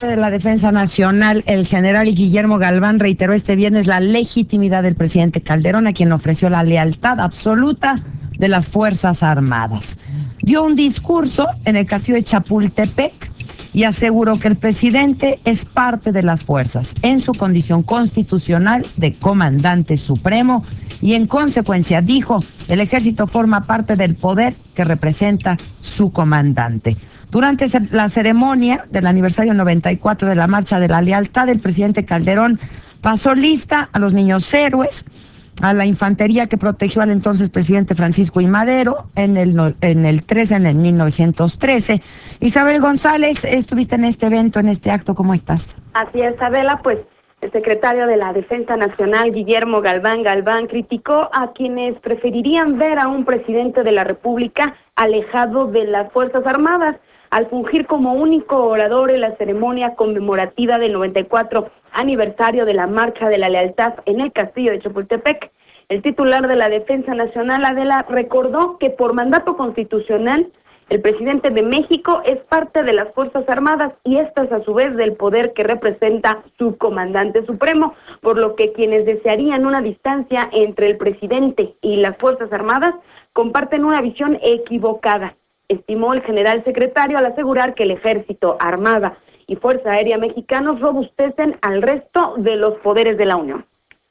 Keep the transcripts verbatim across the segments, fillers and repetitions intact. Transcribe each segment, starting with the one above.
De la Defensa Nacional, el general Guillermo Galván reiteró este viernes la legitimidad del presidente Calderón, a quien ofreció la lealtad absoluta de las Fuerzas Armadas. Dio un discurso en el castillo de Chapultepec y aseguró que el presidente es parte de las fuerzas en su condición constitucional de comandante supremo y en consecuencia dijo, el ejército forma parte del poder que representa su comandante. Durante la ceremonia del aniversario noventa y cuatro de la Marcha de la Lealtad, el presidente Calderón pasó lista a los niños héroes, a la infantería que protegió al entonces presidente Francisco I. Madero en el, en el trece, en el mil novecientos trece. Isabel González, estuviste en este evento, en este acto, ¿cómo estás? Así es, Adela, pues el secretario de la Defensa Nacional, Guillermo Galván Galván, criticó a quienes preferirían ver a un presidente de la República alejado de las Fuerzas Armadas, al fungir como único orador en la ceremonia conmemorativa del noventa y cuatro aniversario de la Marcha de la Lealtad en el Castillo de Chapultepec. El titular de la Defensa Nacional, Adela, recordó que por mandato constitucional, el presidente de México es parte de las Fuerzas Armadas y estas a su vez del poder que representa su comandante supremo, por lo que quienes desearían una distancia entre el presidente y las Fuerzas Armadas comparten una visión equivocada, estimó el general secretario al asegurar que el Ejército, Armada y Fuerza Aérea mexicanos robustecen al resto de los poderes de la Unión.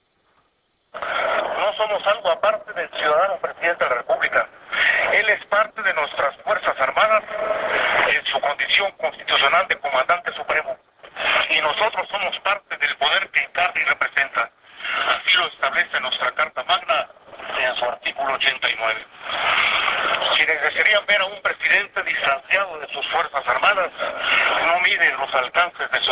No somos algo aparte del ciudadano presidente de la República. Él es parte de nuestras Fuerzas Armadas en su condición constitucional de comandante supremo. Y nosotros somos parte del poder que encarna y representa. Así lo establece nuestra Carta Magna en su artículo ochenta y nueve. Quienes desearían ver a un presidente distanciado de sus Fuerzas Armadas no miden los alcances de su